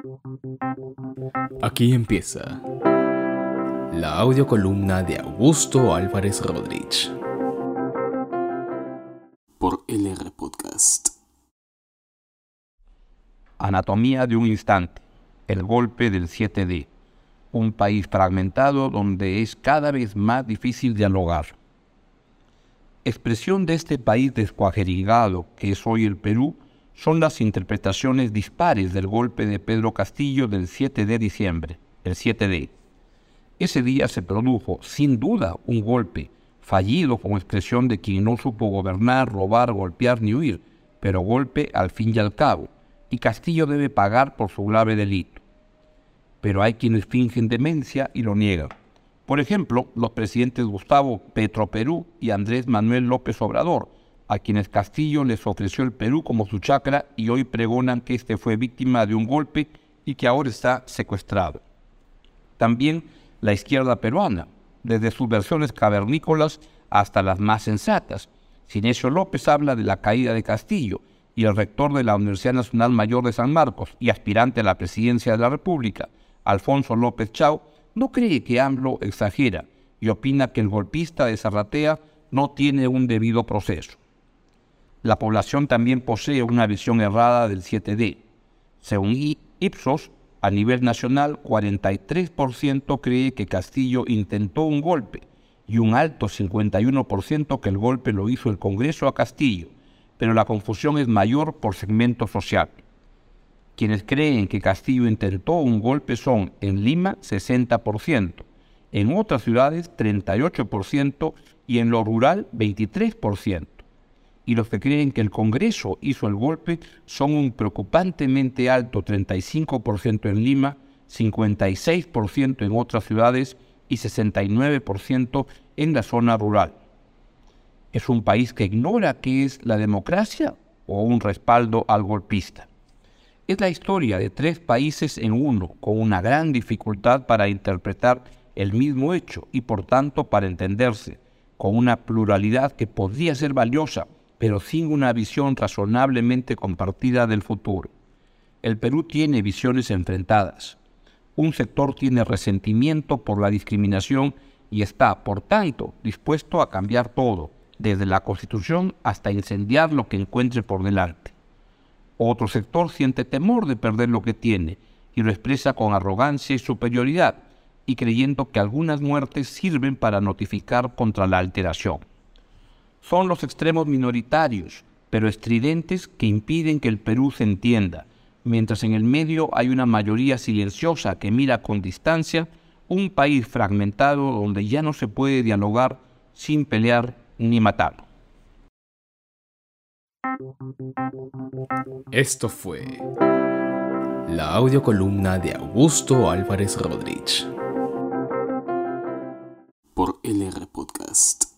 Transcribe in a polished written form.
Aquí empieza la audiocolumna de Augusto Álvarez Rodríguez por LR Podcast. Anatomía de un instante, el golpe del 7D, un país fragmentado donde es cada vez más difícil dialogar. Expresión de este país descuajeringado que es hoy el Perú son las interpretaciones dispares del golpe de Pedro Castillo del 7 de diciembre, el 7D. Ese día se produjo, sin duda, un golpe, fallido como expresión de quien no supo gobernar, robar, golpear ni huir, pero golpe al fin y al cabo, y Castillo debe pagar por su grave delito. Pero hay quienes fingen demencia y lo niegan. Por ejemplo, los presidentes Gustavo Petro Perú y Andrés Manuel López Obrador, a quienes Castillo les ofreció el Perú como su chacra y hoy pregonan que este fue víctima de un golpe y que ahora está secuestrado. También la izquierda peruana, desde sus versiones cavernícolas hasta las más sensatas. Sinesio López habla de la caída de Castillo y el rector de la Universidad Nacional Mayor de San Marcos y aspirante a la presidencia de la República, Alfonso López Chau, no cree que AMLO exagera y opina que el golpista de Zarratea no tiene un debido proceso. La población también posee una visión errada del 7D. Según Ipsos, a nivel nacional, 43% cree que Castillo intentó un golpe y un alto 51% que el golpe lo hizo el Congreso a Castillo, pero la confusión es mayor por segmento social. Quienes creen que Castillo intentó un golpe son, en Lima, 60%, en otras ciudades, 38% y en lo rural, 23%. Y los que creen que el Congreso hizo el golpe son un preocupantemente alto 35% en Lima, 56% en otras ciudades y 69% en la zona rural. ¿Es un país que ignora qué es la democracia o un respaldo al golpista? Es la historia de tres países en uno, con una gran dificultad para interpretar el mismo hecho y por tanto para entenderse, con una pluralidad que podría ser valiosa, pero sin una visión razonablemente compartida del futuro. El Perú tiene visiones enfrentadas. Un sector tiene resentimiento por la discriminación y está, por tanto, dispuesto a cambiar todo, desde la Constitución hasta incendiar lo que encuentre por delante. Otro sector siente temor de perder lo que tiene y lo expresa con arrogancia y superioridad, y creyendo que algunas muertes sirven para notificar contra la alteración. Son los extremos minoritarios, pero estridentes, que impiden que el Perú se entienda, mientras en el medio hay una mayoría silenciosa que mira con distancia un país fragmentado donde ya no se puede dialogar sin pelear ni matar. Esto fue la audiocolumna de Augusto Álvarez Rodríguez por LR Podcast.